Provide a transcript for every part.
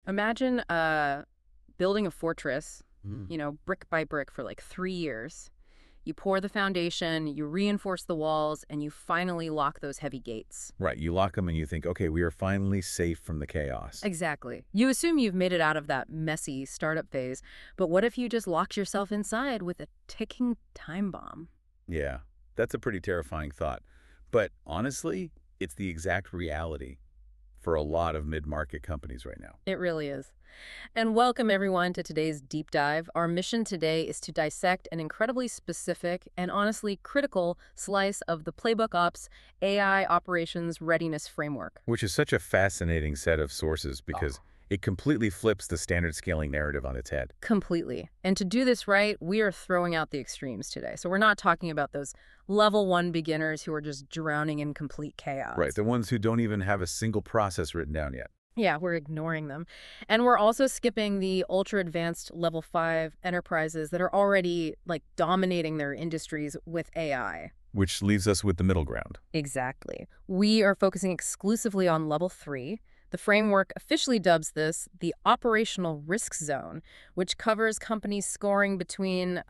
Imagine building a fortress, Mm. brick by brick for like 3 years. You pour the foundation, you reinforce the walls, and you finally lock those heavy gates. Right, you lock them and you think, okay, we are finally safe from the chaos. Exactly. You assume you've made it out of that messy startup phase, but what if you just locked yourself inside with a ticking time bomb? Yeah, that's a pretty terrifying thought. But honestly, it's the exact reality for a lot of mid-market companies right now. It really is. And welcome everyone to today's deep dive. Our mission today is to dissect an incredibly specific and honestly critical slice of the Playbook Ops AI operations readiness framework. Which is such a fascinating set of sources Oh. because it completely flips the standard scaling narrative on its head. Completely. And to do this right, we are throwing out the extremes today. So we're not talking about those level one beginners who are just drowning in complete chaos. Right, the ones who don't even have a single process written down yet. Yeah, we're ignoring them. And we're also skipping the ultra advanced level 5 enterprises that are already like dominating their industries with AI. Which leaves us with the middle ground. Exactly. We are focusing exclusively on level 3. The framework officially dubs this the operational risk zone, which covers companies scoring between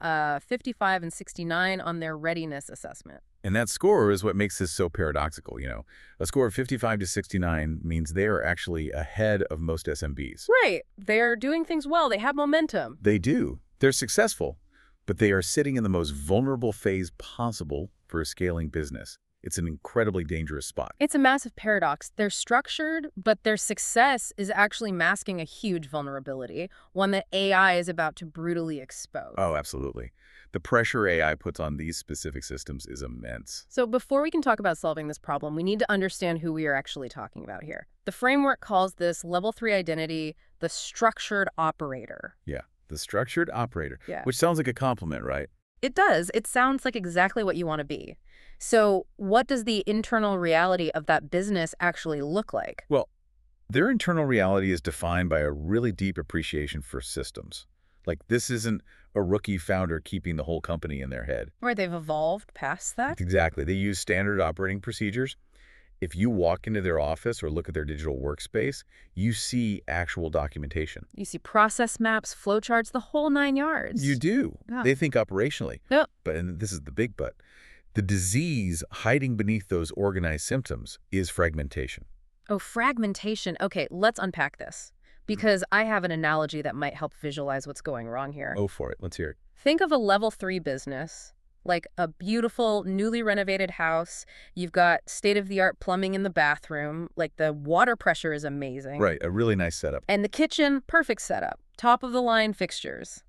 55 and 69 on their readiness assessment. And that score is what makes this so paradoxical. A score of 55 to 69 means they are actually ahead of most SMBs. Right. They're doing things well. They have momentum. They do. They're successful, but they are sitting in the most vulnerable phase possible for a scaling business. It's an incredibly dangerous spot. It's a massive paradox. They're structured, but their success is actually masking a huge vulnerability, one that AI is about to brutally expose. Oh, absolutely. The pressure AI puts on these specific systems is immense. So before we can talk about solving this problem, we need to understand who we are actually talking about here. The framework calls this level 3 identity the structured operator. Yeah, the structured operator, Yeah. which sounds like a compliment, right? It does. It sounds like exactly what you want to be. So what does the internal reality of that business actually look like? Well, their internal reality is defined by a really deep appreciation for systems. Like, this isn't a rookie founder keeping the whole company in their head. Where they've evolved past that? Exactly. They use standard operating procedures. If you walk into their office or look at their digital workspace, you see actual documentation. You see process maps, flowcharts, the whole 9 yards. You do. Yeah. They think operationally. Yep. But, and this is the big but, the disease hiding beneath those organized symptoms is fragmentation. Oh, fragmentation. Okay, let's unpack this. Because I have an analogy that might help visualize what's going wrong here. Oh, for it. Let's hear it. Think of a level 3 business, like a beautiful, newly renovated house. You've got state-of-the-art plumbing in the bathroom. Like the water pressure is amazing. Right. A really nice setup. And the kitchen, perfect setup. Top-of-the-line fixtures.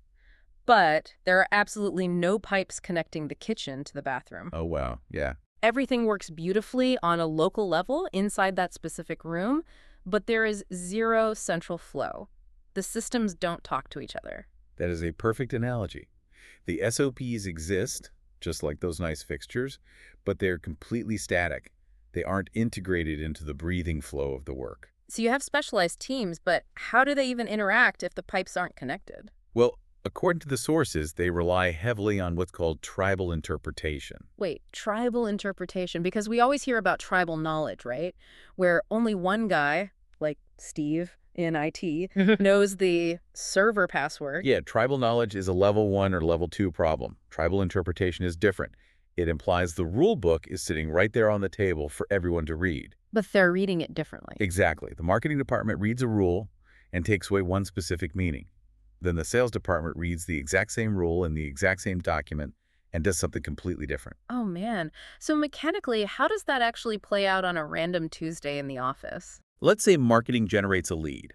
But there are absolutely no pipes connecting the kitchen to the bathroom. Oh, wow. Yeah. Everything works beautifully on a local level inside that specific room, but there is zero central flow. The systems don't talk to each other. That is a perfect analogy. The SOPs exist, just like those nice fixtures, but they're completely static. They aren't integrated into the breathing flow of the work. So you have specialized teams, but how do they even interact if the pipes aren't connected? Well, according to the sources, they rely heavily on what's called tribal interpretation. Wait, tribal interpretation, because we always hear about tribal knowledge, right? Where only one guy, like Steve in IT, knows the server password. Yeah, tribal knowledge is a level 1 or level 2 problem. Tribal interpretation is different. It implies the rule book is sitting right there on the table for everyone to read. But they're reading it differently. Exactly. The marketing department reads a rule and takes away one specific meaning. Then the sales department reads the exact same rule in the exact same document and does something completely different. Oh, man. So mechanically, how does that actually play out on a random Tuesday in the office? Let's say marketing generates a lead.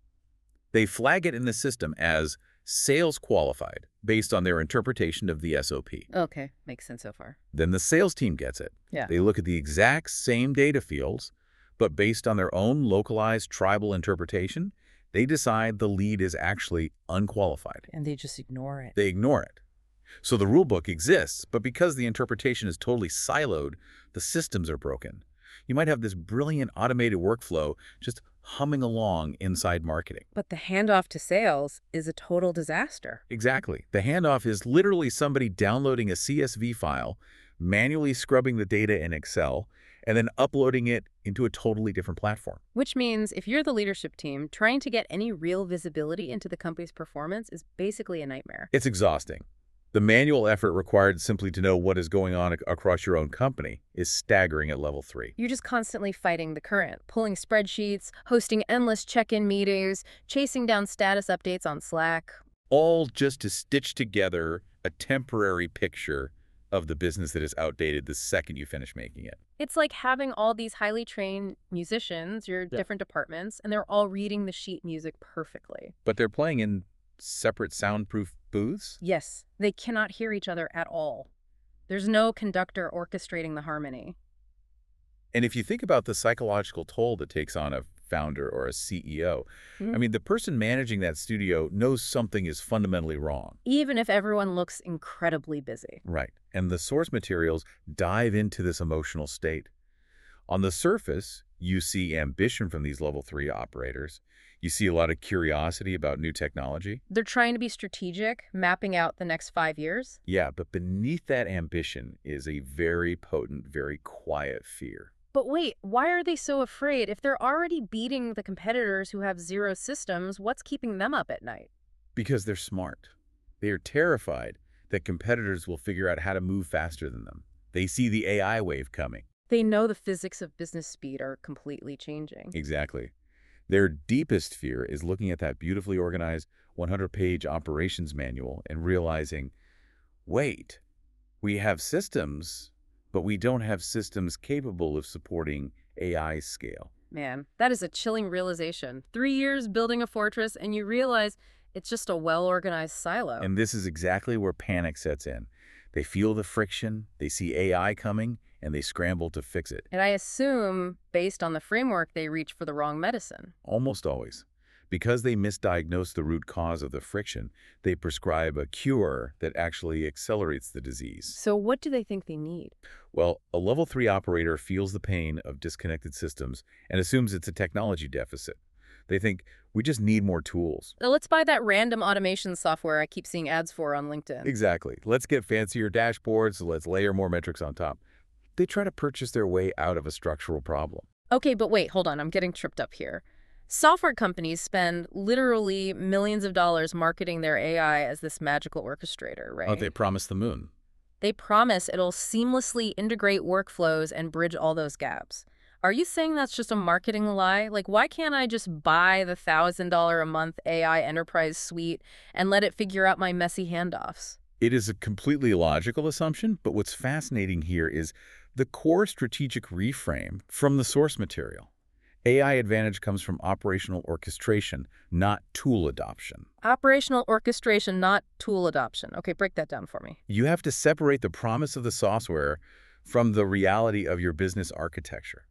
They flag it in the system as sales qualified based on their interpretation of the SOP. Okay, makes sense so far. Then the sales team gets it. Yeah. They look at the exact same data fields, but based on their own localized tribal interpretation, they decide the lead is actually unqualified. And they just ignore it. They ignore it. So the rule book exists, but because the interpretation is totally siloed, the systems are broken. You might have this brilliant automated workflow just humming along inside marketing. But the handoff to sales is a total disaster. Exactly. The handoff is literally somebody downloading a CSV file, manually scrubbing the data in Excel, and then uploading it into a totally different platform. Which means if you're the leadership team, trying to get any real visibility into the company's performance is basically a nightmare. It's exhausting. The manual effort required simply to know what is going on across your own company is staggering at level 3. You're just constantly fighting the current, pulling spreadsheets, hosting endless check-in meetings, chasing down status updates on Slack. All just to stitch together a temporary picture of the business that is outdated the second you finish making it. It's like having all these highly trained musicians, your different departments, and they're all reading the sheet music perfectly. But they're playing in separate soundproof booths? Yes, they cannot hear each other at all. There's no conductor orchestrating the harmony. And if you think about the psychological toll that takes on a founder or a CEO, I mean, the person managing that studio knows something is fundamentally wrong. Even if everyone looks incredibly busy. Right. And the source materials dive into this emotional state. On the surface, you see ambition from these level 3 operators. You see a lot of curiosity about new technology. They're trying to be strategic, mapping out the next 5 years. Yeah, but beneath that ambition is a very potent, very quiet fear. But wait, why are they so afraid? If they're already beating the competitors who have zero systems, what's keeping them up at night? Because they're smart. They are terrified that competitors will figure out how to move faster than them. They see the AI wave coming. They know the physics of business speed are completely changing. Exactly. Their deepest fear is looking at that beautifully organized 100-page operations manual and realizing, wait, we have systems, but we don't have systems capable of supporting AI scale. Man, that is a chilling realization. 3 years building a fortress and you realize it's just a well-organized silo. And this is exactly where panic sets in. They feel the friction, they see AI coming, and they scramble to fix it. And I assume, based on the framework, they reach for the wrong medicine. Almost always. Because they misdiagnose the root cause of the friction, they prescribe a cure that actually accelerates the disease. So what do they think they need? Well, a level 3 operator feels the pain of disconnected systems and assumes it's a technology deficit. They think, we just need more tools. Now, let's buy that random automation software I keep seeing ads for on LinkedIn. Exactly. Let's get fancier dashboards, let's layer more metrics on top. They try to purchase their way out of a structural problem. Okay, but wait, hold on. I'm getting tripped up here. Software companies spend literally millions of dollars marketing their AI as this magical orchestrator, right? Oh, they promise the moon. They promise it'll seamlessly integrate workflows and bridge all those gaps. Are you saying that's just a marketing lie? Like, why can't I just buy the $1,000 a month AI enterprise suite and let it figure out my messy handoffs? It is a completely illogical assumption, but what's fascinating here is the core strategic reframe from the source material. AI advantage comes from operational orchestration, not tool adoption. Operational orchestration, not tool adoption. Okay, break that down for me. You have to separate the promise of the software from the reality of your business architecture.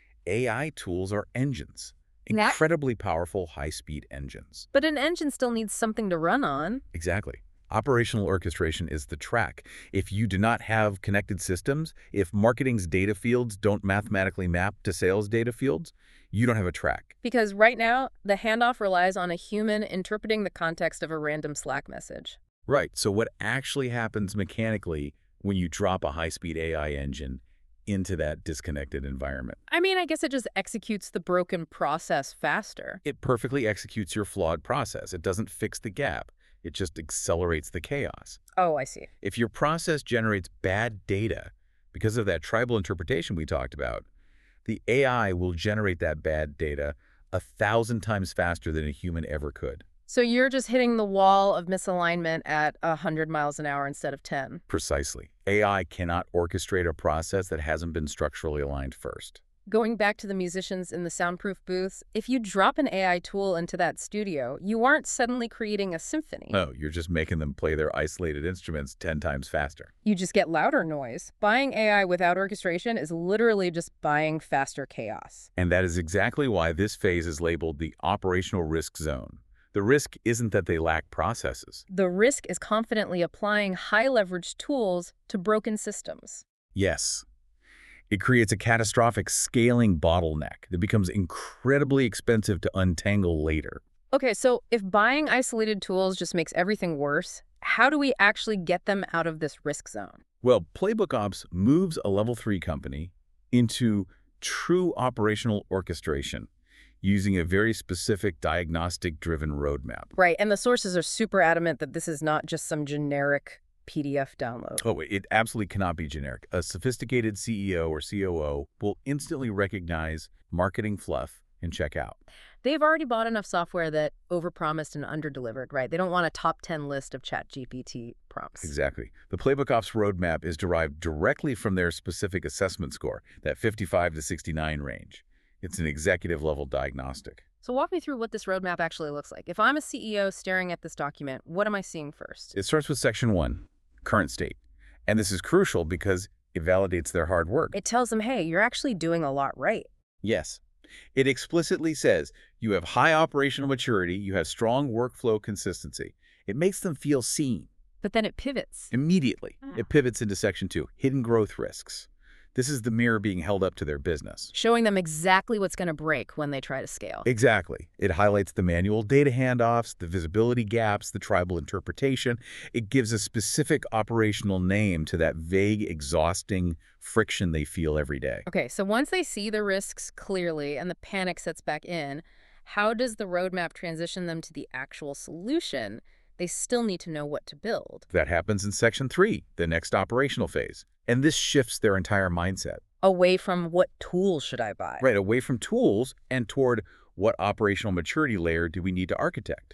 AI tools are engines, incredibly powerful, high-speed engines. But an engine still needs something to run on. Exactly. Operational orchestration is the track. If you do not have connected systems, if marketing's data fields don't mathematically map to sales data fields, you don't have a track. Because right now, the handoff relies on a human interpreting the context of a random Slack message. Right. So what actually happens mechanically when you drop a high-speed AI engine into that disconnected environment? I mean, I guess it just executes the broken process faster. It perfectly executes your flawed process. It doesn't fix the gap. It just accelerates the chaos. Oh, I see. If your process generates bad data because of that tribal interpretation we talked about, the AI will generate that bad data 1,000 times faster than a human ever could. So you're just hitting the wall of misalignment at 100 miles an hour instead of 10. Precisely. AI cannot orchestrate a process that hasn't been structurally aligned first. Going back to the musicians in the soundproof booths, if you drop an AI tool into that studio, you aren't suddenly creating a symphony. No, you're just making them play their isolated instruments 10 times faster. You just get louder noise. Buying AI without orchestration is literally just buying faster chaos. And that is exactly why this phase is labeled the operational risk zone. The risk isn't that they lack processes. The risk is confidently applying high-leverage tools to broken systems. Yes. It creates a catastrophic scaling bottleneck that becomes incredibly expensive to untangle later. Okay, so if buying isolated tools just makes everything worse, how do we actually get them out of this risk zone? Well, Playbook Ops moves a level 3 company into true operational orchestration using a very specific diagnostic-driven roadmap. Right, and the sources are super adamant that this is not just some generic PDF download. Oh, it absolutely cannot be generic. A sophisticated CEO or COO will instantly recognize marketing fluff and check out. They've already bought enough software that overpromised and underdelivered, right? They don't want a top 10 list of ChatGPT prompts. Exactly. The Playbook Ops roadmap is derived directly from their specific assessment score, that 55 to 69 range. It's an executive-level diagnostic. So walk me through what this roadmap actually looks like. If I'm a CEO staring at this document, what am I seeing first? It starts with Section 1, current state. And this is crucial because it validates their hard work. It tells them, hey, you're actually doing a lot right. Yes. It explicitly says you have high operational maturity, you have strong workflow consistency. It makes them feel seen. But then it pivots. Immediately, it pivots into Section 2, hidden growth risks. This is the mirror being held up to their business. Showing them exactly what's going to break when they try to scale. Exactly. It highlights the manual data handoffs, the visibility gaps, the tribal interpretation. It gives a specific operational name to that vague, exhausting friction they feel every day. Okay, so once they see the risks clearly and the panic sets back in, how does the roadmap transition them to the actual solution? They still need to know what to build. That happens in Section 3, the next operational phase. And this shifts their entire mindset. Away from what tools should I buy? Right, away from tools and toward what operational maturity layer do we need to architect.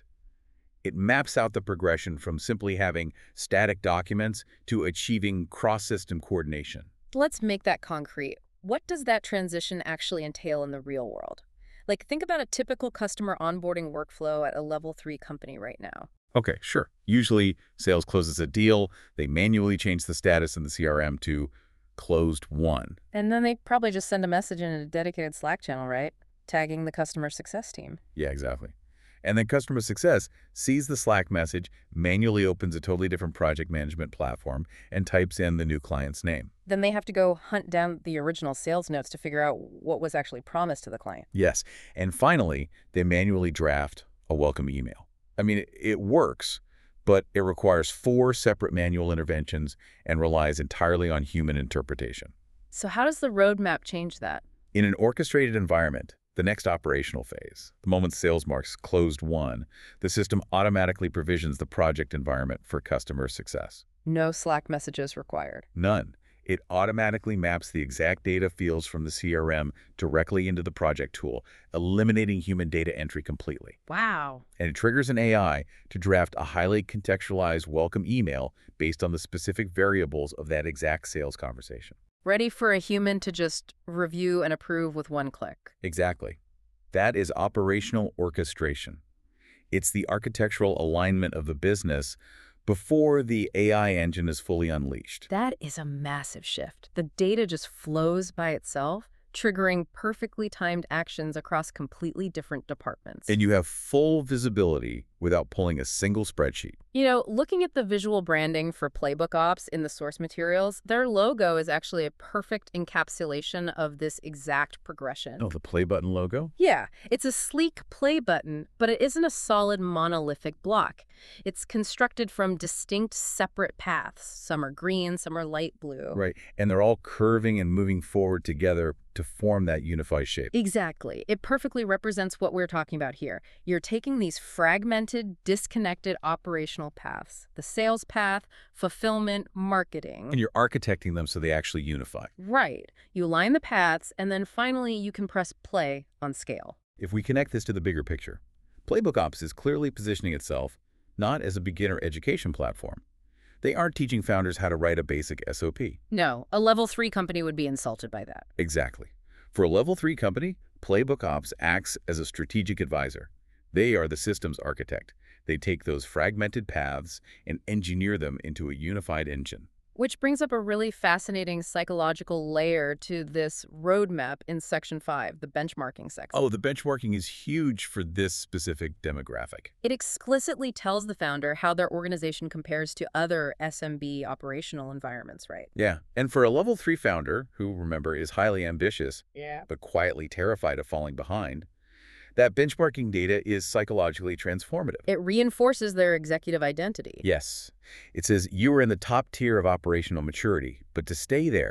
It maps out the progression from simply having static documents to achieving cross-system coordination. Let's make that concrete. What does that transition actually entail in the real world? Like, think about a typical customer onboarding workflow at a level 3 company right now. Okay, sure. Usually, sales closes a deal. They manually change the status in the CRM to closed won. And then they probably just send a message in a dedicated Slack channel, right? Tagging the customer success team. Yeah, exactly. And then customer success sees the Slack message, manually opens a totally different project management platform, and types in the new client's name. Then they have to go hunt down the original sales notes to figure out what was actually promised to the client. Yes. And finally, they manually draft a welcome email. I mean, it works, but it requires 4 separate manual interventions and relies entirely on human interpretation. So how does the roadmap change that? In an orchestrated environment, the next operational phase, the moment sales marks closed won, the system automatically provisions the project environment for customer success. No Slack messages required. None. It automatically maps the exact data fields from the CRM directly into the project tool, eliminating human data entry completely. Wow. And it triggers an AI to draft a highly contextualized welcome email based on the specific variables of that exact sales conversation. Ready for a human to just review and approve with one click. Exactly. That is operational orchestration. It's the architectural alignment of the business before the AI engine is fully unleashed. That is a massive shift. The data just flows by itself, triggering perfectly timed actions across completely different departments. And you have full visibility without pulling a single spreadsheet. You know, looking at the visual branding for Playbook Ops in the source materials, their logo is actually a perfect encapsulation of this exact progression. Oh, the play button logo? Yeah, it's a sleek play button, but it isn't a solid monolithic block. It's constructed from distinct separate paths. Some are green, some are light blue. Right, and they're all curving and moving forward together to form that unified shape. Exactly. It perfectly represents what we're talking about here. You're taking these fragmented, disconnected operational paths, the sales path, fulfillment, marketing. And you're architecting them so they actually unify. Right. You line the paths, and then finally you can press play on scale. If we connect this to the bigger picture, Playbook Ops is clearly positioning itself not as a beginner education platform. They aren't teaching founders how to write a basic SOP. No, a level 3 company would be insulted by that. Exactly. For a level 3 company, Playbook Ops acts as a strategic advisor. They are the systems architect. They take those fragmented paths and engineer them into a unified engine. Which brings up a really fascinating psychological layer to this roadmap in Section 5, the benchmarking section. Oh, the benchmarking is huge for this specific demographic. It explicitly tells the founder how their organization compares to other SMB operational environments, right? Yeah, and for a level 3 founder, who, remember, is highly ambitious, but quietly terrified of falling behind, that benchmarking data is psychologically transformative. It reinforces their executive identity. Yes. It says you are in the top tier of operational maturity, but to stay there,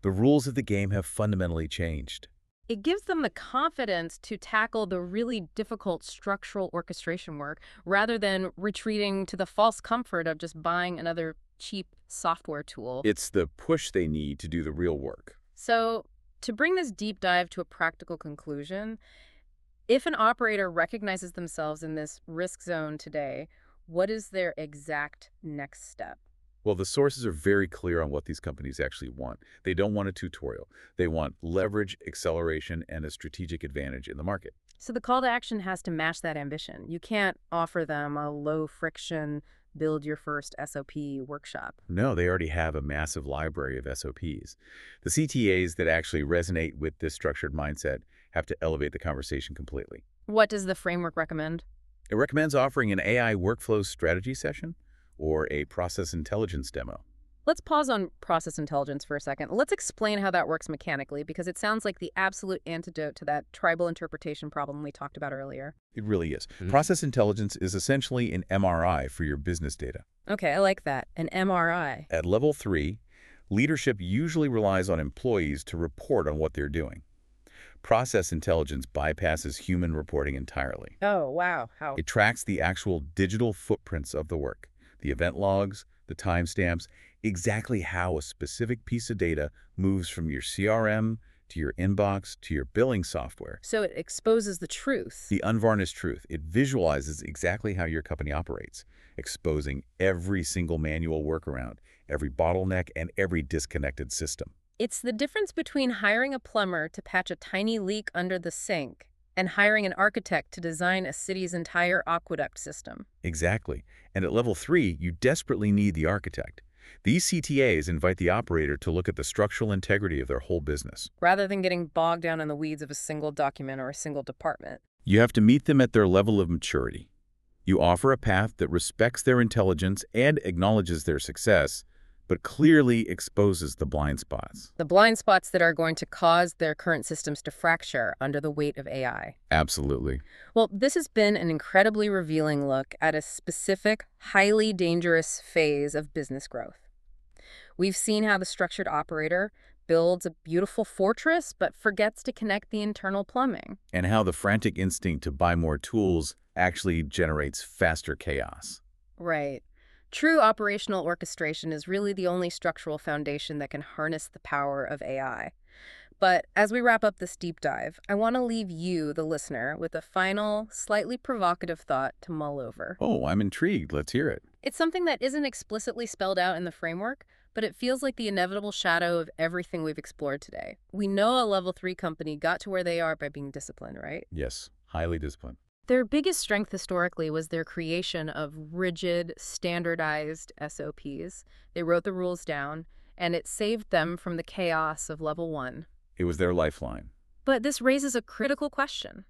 The rules of the game have fundamentally changed. It gives them the confidence to tackle the really difficult structural orchestration work rather than retreating to the false comfort of just buying another cheap software tool. It's the push they need to do the real work. So, to bring this deep dive to a practical conclusion, if an operator recognizes themselves in this risk zone today, what is their exact next step? Well, the sources are very clear on what these companies actually want. They don't want a tutorial. They want leverage, acceleration, and a strategic advantage in the market. So the call to action has to match that ambition. You can't offer them a low friction, build your first SOP workshop. No, they already have a massive library of SOPs. The CTAs that actually resonate with this structured mindset have to elevate the conversation completely. What does the framework recommend? It recommends offering an AI workflow strategy session or a process intelligence demo. Let's pause on process intelligence for a second. Let's explain how that works mechanically, because it sounds like the absolute antidote to that tribal interpretation problem we talked about earlier. It really is. Process intelligence is essentially an MRI for your business data. Okay, I like that. An MRI. At level 3, leadership usually relies on employees to report on what they're doing. Process intelligence bypasses human reporting entirely. Oh, wow. How? It tracks the actual digital footprints of the work, the event logs, the timestamps, exactly how a specific piece of data moves from your CRM to your inbox to your billing software. So it exposes the truth. The unvarnished truth. It visualizes exactly how your company operates, exposing every single manual workaround, every bottleneck, and every disconnected system. It's the difference between hiring a plumber to patch a tiny leak under the sink and hiring an architect to design a city's entire aqueduct system. Exactly. And at level 3, you desperately need the architect. These CTAs invite the operator to look at the structural integrity of their whole business. Rather than getting bogged down in the weeds of a single document or a single department. You have to meet them at their level of maturity. You offer a path that respects their intelligence and acknowledges their success, but clearly exposes the blind spots. The blind spots that are going to cause their current systems to fracture under the weight of AI. Absolutely. Well, this has been an incredibly revealing look at a specific, highly dangerous phase of business growth. We've seen how the structured operator builds a beautiful fortress but forgets to connect the internal plumbing. And how the frantic instinct to buy more tools actually generates faster chaos. Right. True operational orchestration is really the only structural foundation that can harness the power of AI. But as we wrap up this deep dive, I want to leave you, the listener, with a final, slightly provocative thought to mull over. Oh, I'm intrigued. Let's hear it. It's something that isn't explicitly spelled out in the framework, but it feels like the inevitable shadow of everything we've explored today. We know a level 3 company got to where they are by being disciplined, right? Yes, highly disciplined. Their biggest strength historically was their creation of rigid, standardized SOPs. They wrote the rules down, and it saved them from the chaos of level 1. It was their lifeline. But this raises a critical question.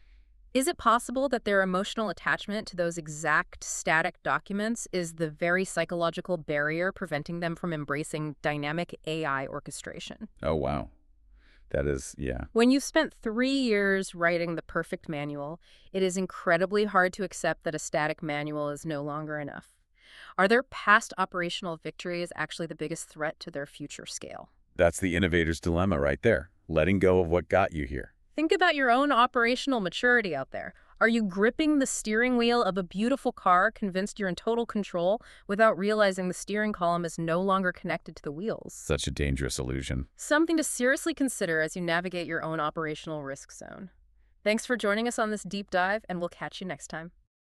Is it possible that their emotional attachment to those exact static documents is the very psychological barrier preventing them from embracing dynamic AI orchestration? Oh, wow. That is, yeah. When you've spent 3 years writing the perfect manual, it is incredibly hard to accept that a static manual is no longer enough. Are their past operational victories actually the biggest threat to their future scale? That's the innovator's dilemma right there. Letting go of what got you here. Think about your own operational maturity out there. Are you gripping the steering wheel of a beautiful car, convinced you're in total control, without realizing the steering column is no longer connected to the wheels? Such a dangerous illusion. Something to seriously consider as you navigate your own operational risk zone. Thanks for joining us on this deep dive, and we'll catch you next time.